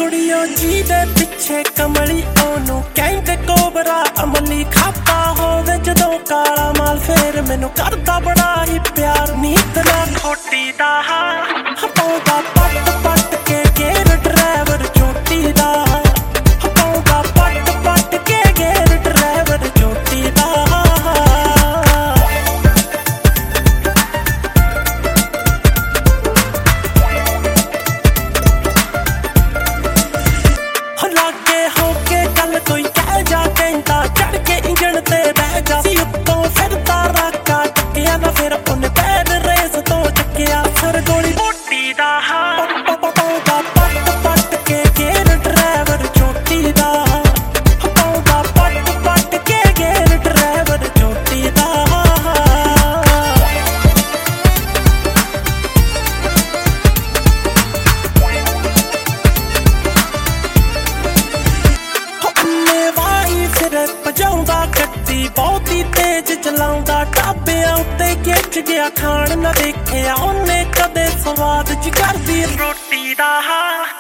ਕੁੜੀਓ ਜੀ ਦੇ ਪਿੱਛੇ ਕਮਲੀ ਉਹਨੂੰ ਕਹਿੰਦੇ ਕੋਬਰਾ ਅਮਲੀ ਖਾਪਾ ਹੋਵੇ ਜਦੋਂ ਕਾਲਾ ਮਾਲ ਫੇਰ ਮੈਨੂੰ ਕਰਦਾ ਬੜਾ ਹੀ ਪਿਆਰ ਨੀਤ ਨਾ ਖੋਟੀ ਦਾ ਹਪਾਉਂਦਾ ਪੱਟ ਪੱਟ ਕੇ ਗੇਰ ਡਰਾਈਵਰ ਚੋਟੀ ਦਾ ਹਪਾਉਂਦਾ ਪੱਟ ਪੱਟ ਕੇ ਗੇਰ ਡਰਾਈਵਰ ਚੋਟੀ ਦਾ ਲਾਗੇ ਹੋ ਕੇ ਗੱਲ ਕੋਈ ਕਹਿ ਜਾ ਕਹਿੰਦਾ ਚੜ ਕੇ ਇੰਜਣ ਤੇ ਬਹਿ ਜਾ ਸੀ ਉੱਤੋਂ ਫਿਰਦਾ ਰਾਕਾ ਚੱਕਿਆ ਨਾ ਫਿਰ ਉਹਨੇ ਪੈਰ ਰੇਸ ਤੋਂ ਚੱਕਿਆ ਸਰ ਗੋਲੀ ਮੋਟੀ ਦਾ ਪਾਉਂਦਾ ਪੱਟ ਪੱਟ ਕੇ ਗੇਰ ਡਰਾਈਵਰ ਚੋਟੀ ਦਾ ਪਾਉਂਦਾ ਪੱਟ ਪੱਟ ਕੇ ਗੇਰ ਡਰਾਈਵਰ ਚੋਟੀ ਦਾ ਭਜਾਉਂਦਾ ਗੱਡੀ ਬਹੁਤੀ ਤੇਜ਼ ਚਲਾਉਂਦਾ ਢਾਬਿਆਂ ਉੱਤੇ ਖਿੱਚ ਗਿਆ ਖਾਣ ਨਾ ਦੇਖਿਆ ਉਹਨੇ ਕਦੇ ਸਵਾਦ ਚ ਕਰਦੀ ਰੋਟੀ ਦਾ